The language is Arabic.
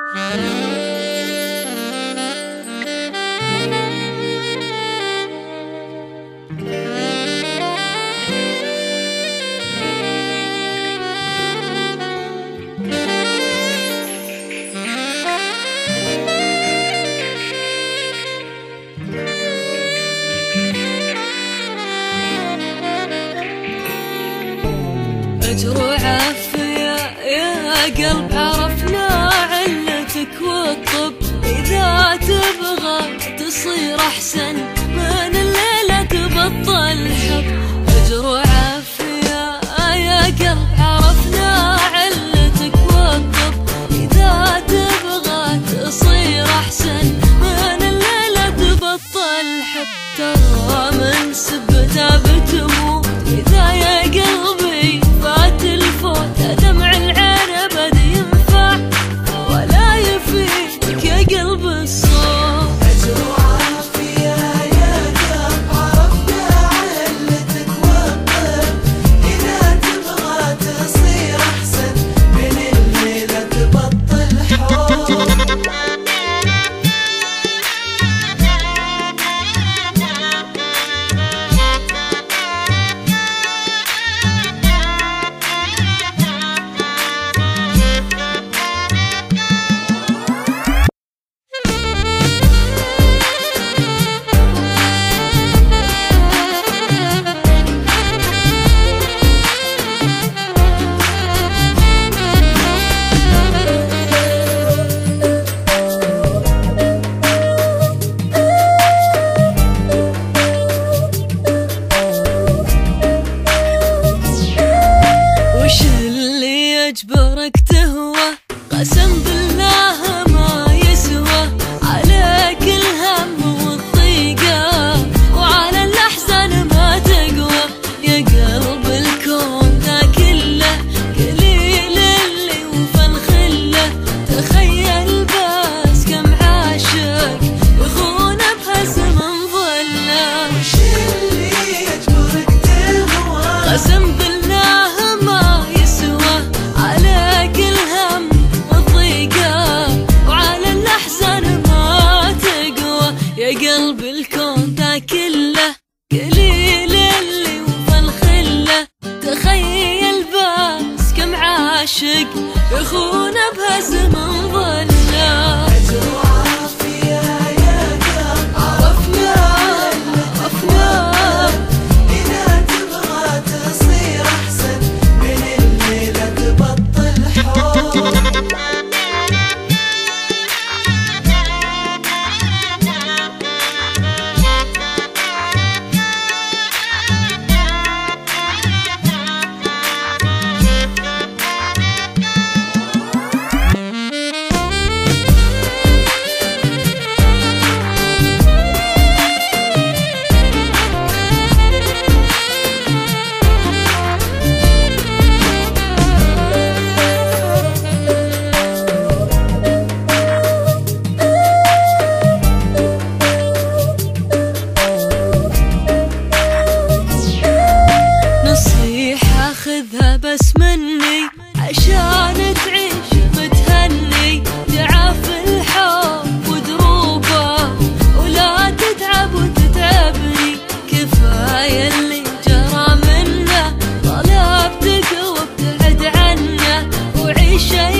أجر وعافية يا قلب، عرفنا علتك والطب. إذا تبغى تصير أحسن من الليلة تبطل حب. أجر وعافية يا قلب، عرفنا علتك والطب. إذا تبغى تصير أحسن من الليلة تبطل حب. ترى من سبتها بتموت إذا يا قلبي فات الفوت. دمع العين أبد ينفع ولا يفيدك يا قلب الصوت. أجر وعافية يا قلب، عرفنا علتك والطب. إذا تبغى تصير أحسن من الليلة تبطل حب. يجبرك تهوى قسم بالله ما يسوى. عليك الهم والضيقة وعلى الأحزان ما تقوى. يا قلب الكون ذا كله قليل اللي وفى الخله. تخيل بس كم عاشق يخون بهزم ظله. وش اللي يجبرك تهوى قسم بالله ما يسوى. عليك الهم والضيقة وعلى الأحزان ما تقوى. يا قلب الكون ذا كله قليل اللي وفى الخله. تخيل بس كم عاشق يخون بهزم ظله. أجر وعافية يا قلب، عرفنا إذا تبغى تصير أحسن من الليلة تبطل حب. نصيحة خذها بس مني عشان تعيش متهني. تعاف الحب ودروبه ولا تتعب وتتعبني. كفاية اللي جرى منه طلبتك وابتعد عنه وعيش